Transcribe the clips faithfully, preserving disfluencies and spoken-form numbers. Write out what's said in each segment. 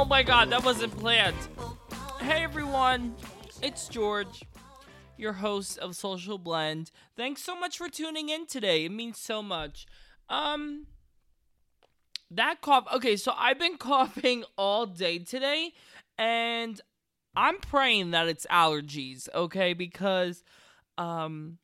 Oh my god, that wasn't planned. Hey everyone, it's George, your host of Social Blend. Thanks so much for tuning in today. It means so much. Um, that cough. Okay, so I've been coughing all day today, and I'm praying that it's allergies. Okay, because, um,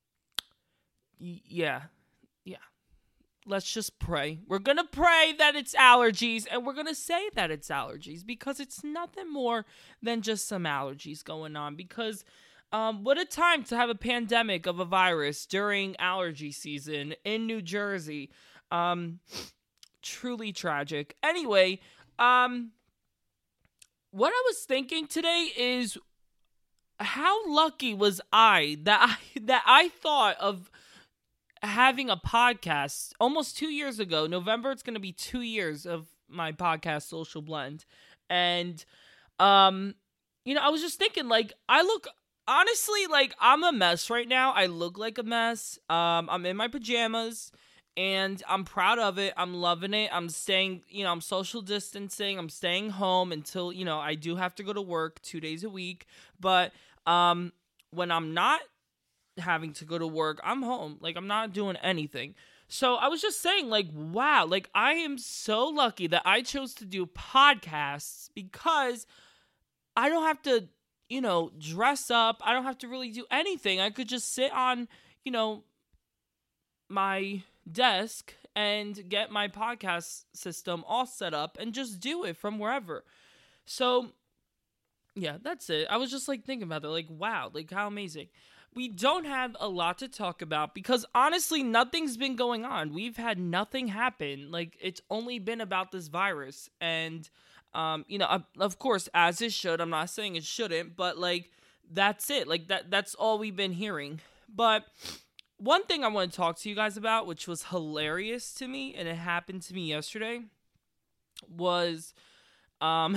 y- yeah, yeah. Let's just pray. We're going to pray that it's allergies, and we're going to say that it's allergies because it's nothing more than just some allergies going on. Because um, what a time to have a pandemic of a virus during allergy season in New Jersey. Um, truly tragic. Anyway, um, what I was thinking today is how lucky was I that I, that I thought of having a podcast almost two years ago. November, it's going to be two years of my podcast, Social Blend. And, um, you know, I was just thinking, like, I look, honestly, like, I'm a mess right now. I look like a mess. Um, I'm in my pajamas, and I'm proud of it. I'm loving it. I'm staying, you know, I'm social distancing. I'm staying home until, you know, I do have to go to work two days a week. But, um, when I'm not having to go to work, I'm home. Like, I'm not doing anything. So I was just saying, like, wow, like, I am so lucky that I chose to do podcasts because I don't have to, you know, dress up. I don't have to really do anything. I could just sit on, you know, my desk and get my podcast system all set up and just do it from wherever. So, yeah, that's it. I was just, like, thinking about that. Like, wow, like, how amazing. We don't have a lot to talk about because, honestly, nothing's been going on. We've had nothing happen. Like, it's only been about this virus. And, um, you know, of course, as it should. I'm not saying it shouldn't, but, like, that's it. Like, that that's all we've been hearing. But one thing I want to talk to you guys about, which was hilarious to me, and it happened to me yesterday, was, um,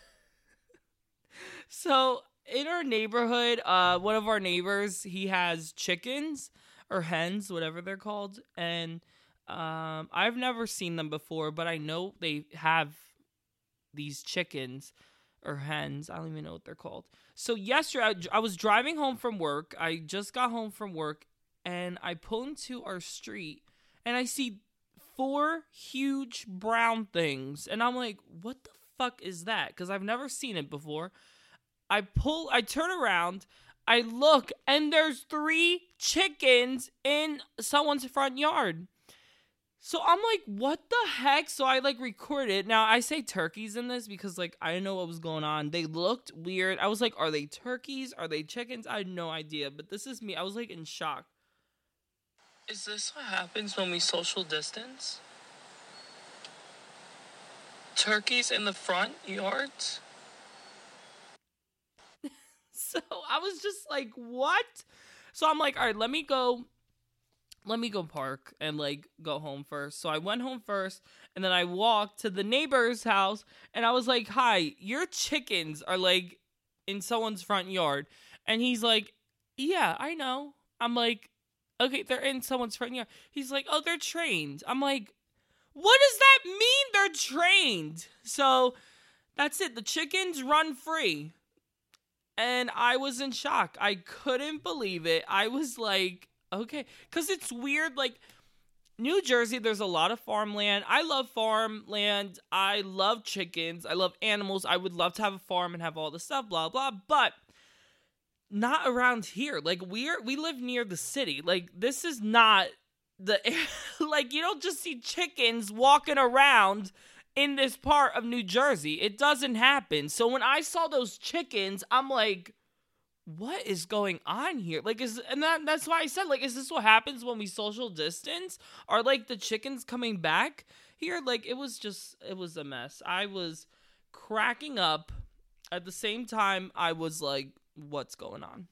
so in our neighborhood, uh, one of our neighbors, he has chickens or hens, whatever they're called. And um, I've never seen them before, but I know they have these chickens or hens. I don't even know what they're called. So yesterday, I, I was driving home from work. I just got home from work, and I pull into our street, and I see four huge brown things. And I'm like, what the fuck is that? Because I've never seen it before. I pull, I turn around, I look, and there's three chickens in someone's front yard. So I'm like, what the heck? So I, like, record it. Now, I say turkeys in this because, like, I didn't know what was going on. They looked weird. I was like, are they turkeys? Are they chickens? I had no idea. But this is me. I was, like, in shock. Is this what happens when we social distance? Turkeys in the front yards? So I was just like, what? So I'm like, all right, let me go, let me go park and, like, go home first. So I went home first, and then I walked to the neighbor's house, and I was like, hi, your chickens are, like, in someone's front yard. And he's like, yeah, I know. I'm like, okay, they're in someone's front yard. He's like, oh, they're trained. I'm like, what does that mean, they're trained? So that's it. The chickens run free. And I was in shock. I couldn't believe it. I was like, okay. Because it's weird. Like, New Jersey, there's a lot of farmland. I love farmland. I love chickens. I love animals. I would love to have a farm and have all this stuff, blah, blah. But not around here. Like, we're, we live near the city. Like, this is not the... like, you don't just see chickens walking around in this part of New Jersey. It doesn't happen. So when I saw those chickens, I'm like, what is going on here? Like, is, and that, that's why I said, like, is this what happens when we social distance? Are, like, the chickens coming back here? Like, it was just, it was a mess. I was cracking up. At the same time, I was like, what's going on?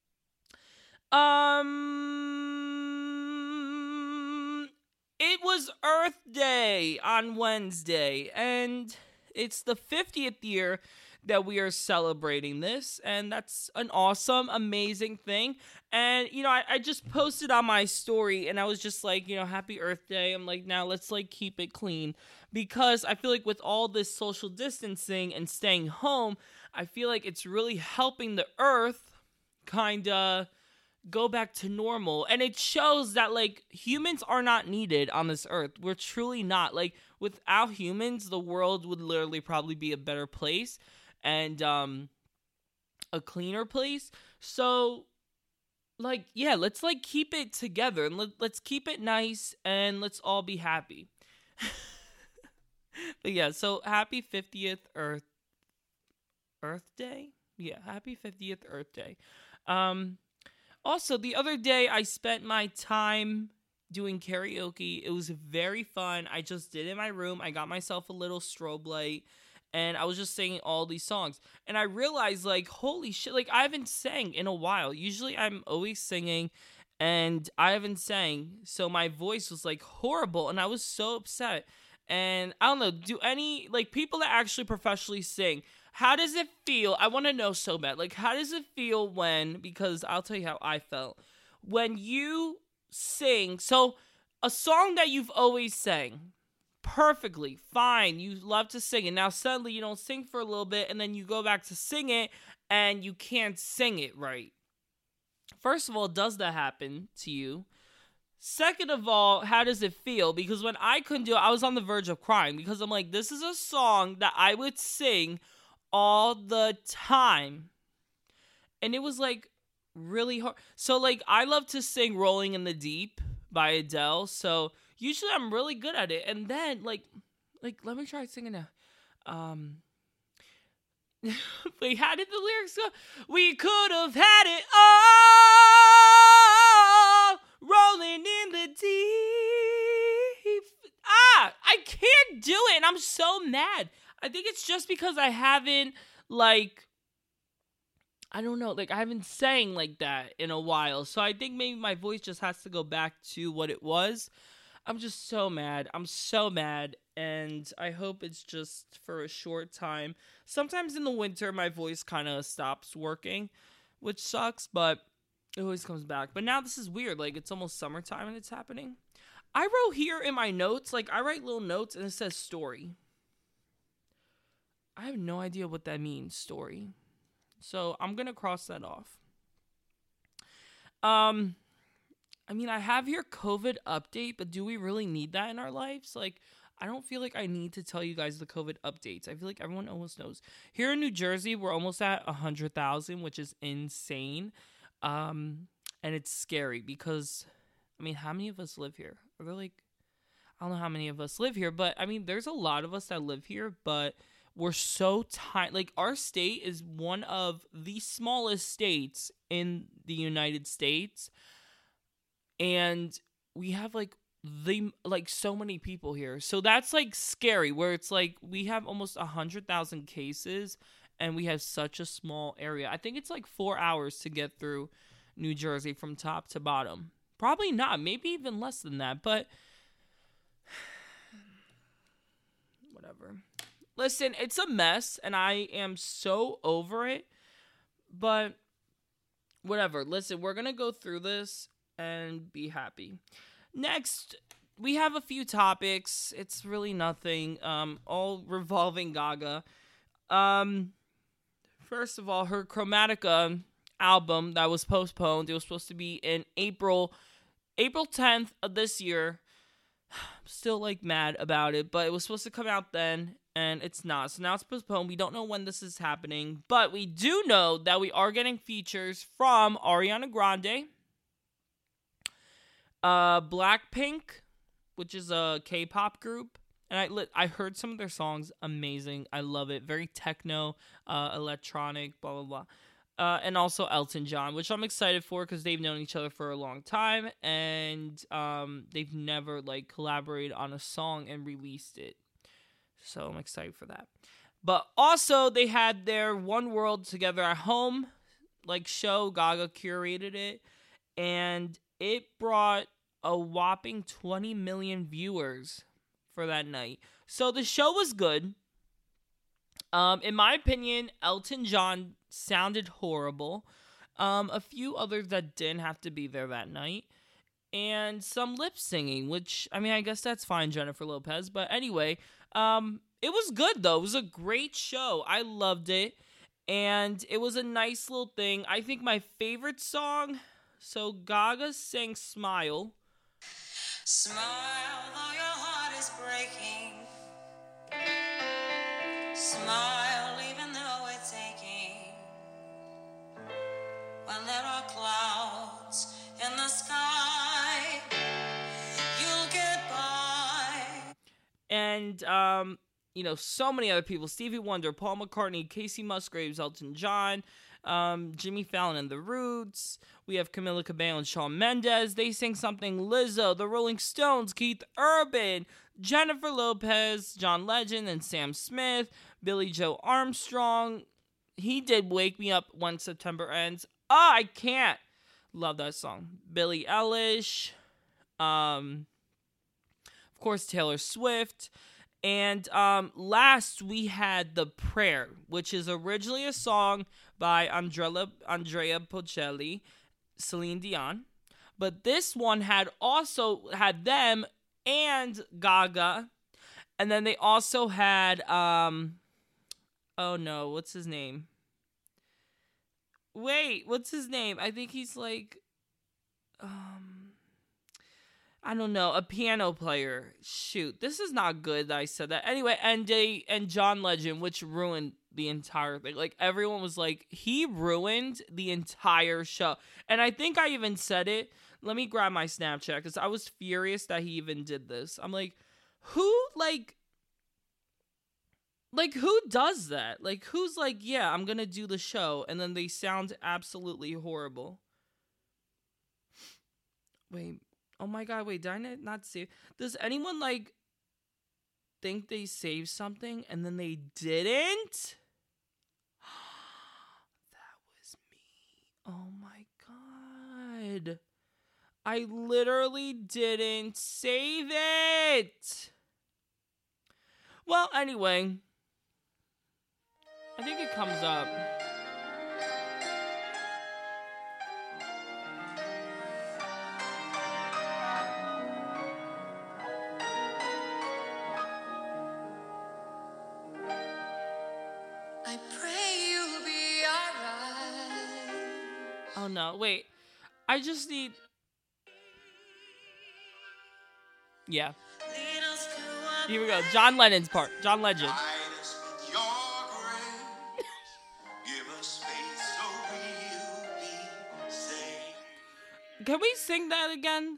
Um... It was Earth Day on Wednesday, and it's the fiftieth year that we are celebrating this, and that's an awesome, amazing thing. And, you know, I, I just posted on my story, and I was just like, you know, happy Earth Day. I'm like, now let's, like, keep it clean. because I feel like with all this social distancing and staying home, I feel like it's really helping the earth kind of go back to normal. And it shows that, like, humans are not needed on this earth. We're truly not. Like, without humans, the world would literally probably be a better place and um a cleaner place. So, like, yeah, let's, like, keep it together and let, let's keep it nice and let's all be happy. But yeah, so happy fiftieth Earth Earth Day? Yeah, happy fiftieth Earth Day. Um, also, the other day I spent my time doing karaoke. It was very fun. I just did it in my room. I got myself a little strobe light, and I was just singing all these songs. And I realized, like, holy shit, like, I haven't sang in a while. Usually I'm always singing, and I haven't sang. So my voice was, like, horrible, and I was so upset. And I don't know, do any, like, people that actually professionally sing, how does it feel? I want to know so bad. Like, how does it feel when, because I'll tell you how I felt, when you sing, so a song that you've always sang perfectly, fine, you love to sing it. Now, suddenly you don't sing for a little bit, and then you go back to sing it, and you can't sing it right. First of all, does that happen to you? Second of all, how does it feel? Because when I couldn't do it, I was on the verge of crying, because I'm like, this is a song that I would sing all the time. And it was, like, really hard. So, like, I love to sing Rolling in the Deep by Adele. So, usually I'm really good at it. And then, like, like let me try singing now. Um, wait, how did the lyrics go? We could have had it all, rolling in the deep. Ah, I can't do it, and I'm so mad. I think it's just because I haven't, like, I don't know, like, I haven't sang like that in a while. So I think maybe my voice just has to go back to what it was. I'm just so mad. I'm so mad. And I hope it's just for a short time. Sometimes in the winter, my voice kind of stops working, which sucks, but it always comes back. But now this is weird. Like, it's almost summertime and it's happening. I wrote here in my notes, like, I write little notes and it says story. I have no idea what that means, story. So I'm going to cross that off. Um, I mean, I have here COVID update, but do we really need that in our lives? Like, I don't feel like I need to tell you guys the COVID updates. I feel like everyone almost knows. Here in New Jersey, we're almost at one hundred thousand, which is insane. Um, and it's scary because, I mean, how many of us live here? Are there, like, I don't know how many of us live here, but, I mean, there's a lot of us that live here, but we're so tiny. Like, our state is one of the smallest states in the United States. And we have, like, the, like, so many people here. So that's, like, scary, where it's, like, we have almost one hundred thousand cases, and we have such a small area. I think it's, like, four hours to get through New Jersey from top to bottom. Probably not. Maybe even less than that, but whatever. Listen, it's a mess, and I am so over it, but whatever. Listen, we're going to go through this and be happy. Next, we have a few topics. It's really nothing, um, all revolving Gaga. Um, first of all, her Chromatica album that was postponed. It was supposed to be in April, April tenth of this year. I'm still, like, mad about it, but it was supposed to come out then, and it's not. So now it's postponed. We don't know when this is happening, but we do know that we are getting features from Ariana Grande, uh, Blackpink, which is a K-pop group, and I li- I heard some of their songs, amazing. I love it. Very techno, uh, electronic, blah blah blah. Uh, and also Elton John, which I'm excited for because they've known each other for a long time, and um, they've never, like, collaborated on a song and released it. So I'm excited for that. But also, they had their One World Together at Home, like, show. Gaga curated it, and it brought a whopping twenty million viewers for that night. So the show was good. Um, in my opinion, Elton John sounded horrible. Um, a few others that didn't have to be there that night. And some lip singing, which, I mean, I guess that's fine, Jennifer Lopez. But anyway, Um, it was good though. It was a great show. I loved it. And it was a nice little thing. I think my favorite song, so Gaga sang Smile. Smile, though your heart is breaking. Smile, even though it's aching. When there are clouds in the sky, you'll get by. And, um, you know, so many other people. Stevie Wonder, Paul McCartney, Casey Musgraves, Elton John, um, Jimmy Fallon and The Roots. We have Camila Cabello and Shawn Mendes. They sing something. Lizzo, The Rolling Stones, Keith Urban, Jennifer Lopez, John Legend, and Sam Smith. Billy Joe Armstrong. He did Wake Me Up When September Ends. Ah, oh, I can't. Love that song. Billie Eilish. Um, of course, Taylor Swift. And um, last, we had The Prayer, which is originally a song by Andrea, Andrea Bocelli, Celine Dion. But this one had also had them and Gaga. And then they also had, um, oh no, what's his name? Wait, what's his name? I think he's like, um... I don't know, a piano player. Shoot, this is not good that I said that. Anyway, and they and John Legend, which ruined the entire thing. Like, everyone was like, he ruined the entire show. And I think I even said it. Let me grab my Snapchat, because I was furious that he even did this. I'm like, who, like, like, who does that? Like, who's like, yeah, I'm gonna do the show, and then they sound absolutely horrible. Wait. Oh my god, wait, did I not save? Does anyone, like, think they saved something and then they didn't? That was me. Oh my god. I literally didn't save it. Well, anyway. I think it comes up. Oh no, wait. I just need... Yeah. Here we go. John Lennon's part. John Legend. Can we sing that again?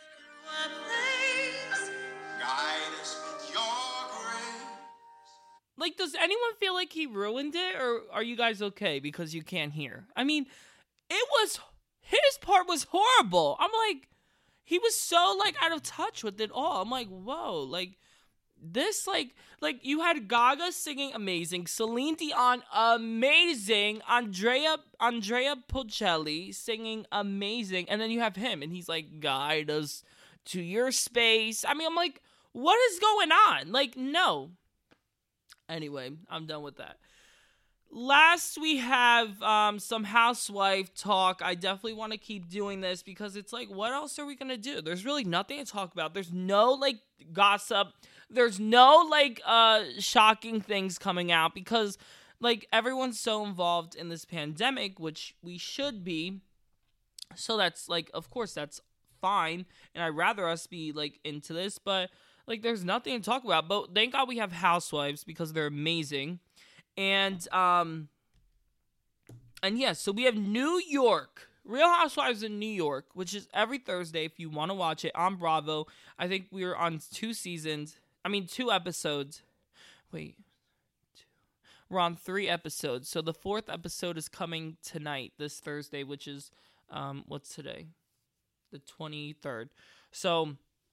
Like, does anyone feel like he ruined it? Or are you guys okay because you can't hear? I mean... It was, his part was horrible. I'm like, he was so, like, out of touch with it all. I'm like, whoa, like, this, like, like, you had Gaga singing amazing, Celine Dion amazing, Andrea, Andrea Bocelli singing amazing, and then you have him, and he's like, guide us to your space. I mean, I'm like, what is going on? Like, no. Anyway, I'm done with that. Last, we have um, some housewife talk. I definitely want to keep doing this because it's like, what else are we going to do? There's really nothing to talk about. There's no, like, gossip. There's no, like, uh, shocking things coming out because, like, everyone's so involved in this pandemic, which we should be. So that's, like, of course, that's fine. And I'd rather us be, like, into this. But, like, there's nothing to talk about. But thank God we have housewives because they're amazing. And, um, and yeah, so we have New York, Real Housewives in New York, which is every Thursday if you want to watch it on Bravo. I think we were on two seasons, I mean, two episodes. Wait, two. We're on three episodes. So the fourth episode is coming tonight, this Thursday, which is, um, what's today? The twenty-third. So,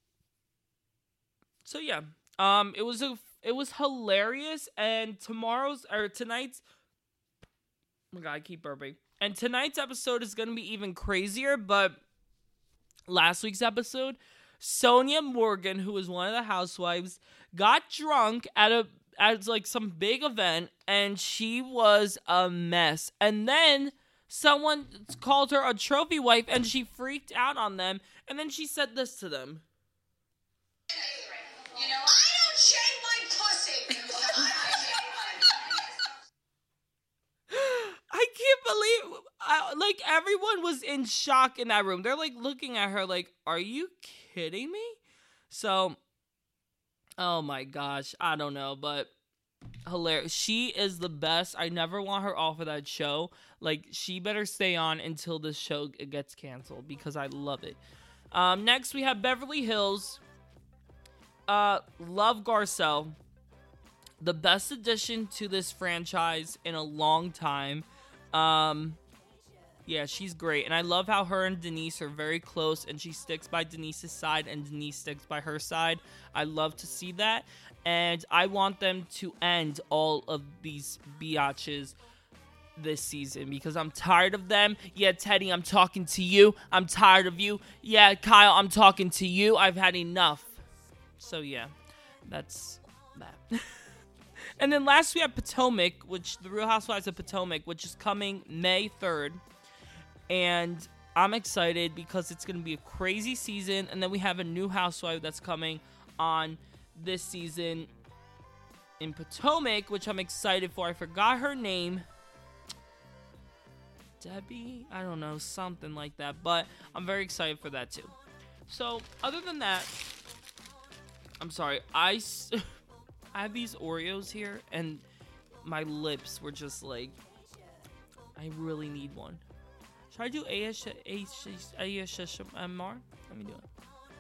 so yeah, um, it was a It was hilarious, and tomorrow's, or tonight's, oh my god, I keep burping, and tonight's episode is going to be even crazier, but last week's episode, Sonia Morgan, who was one of the housewives, got drunk at a, at like some big event, and she was a mess, and then someone called her a trophy wife, and she freaked out on them, and then she said this to them. You know, I don't shave my pussy. like everyone was in shock in that room. They're like looking at her like, are you kidding me? So, oh my gosh, I don't know, but hilarious. She is the best. I never want her off of that show. Like, she better stay on until this show gets canceled because I love it. Um, next, we have Beverly Hills. Uh, love Garcelle. The best addition to this franchise in a long time. Um, yeah, she's great. And I love how her and Denise are very close, and she sticks by Denise's side, and Denise sticks by her side. I love to see that. And I want them to end all of these biatches this season because I'm tired of them. Yeah, Teddy, I'm talking to you. I'm tired of you. Yeah, Kyle, I'm talking to you. I've had enough. So, yeah, that's that. And then last we have Potomac, which the Real Housewives of Potomac, which is coming May third. And I'm excited because it's going to be a crazy season. And then we have a new housewife that's coming on this season in Potomac, which I'm excited for. I forgot her name. Debbie? I don't know, something like that. But I'm very excited for that too. So, other than that, I'm sorry. I, I have these Oreos here, and my lips were just like, I really need one. Should I do A S M R? Let me do it.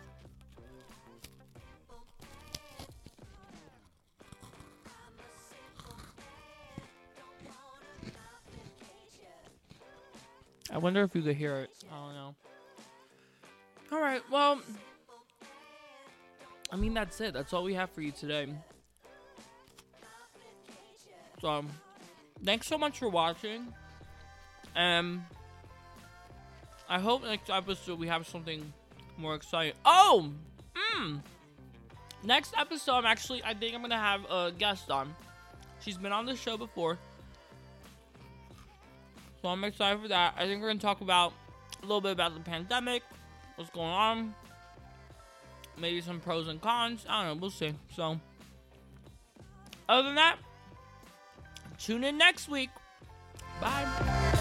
I wonder if you could hear it. I don't know. Alright, well, I mean, that's it. That's all we have for you today. So, thanks so much for watching. Um, I hope next episode we have something more exciting. Oh! Mmm! Next episode, I'm actually, I think I'm going to have a guest on. She's been on the show before. So I'm excited for that. I think we're going to talk about a little bit about the pandemic, what's going on, maybe some pros and cons. I don't know. We'll see. So, other than that, tune in next week. Bye.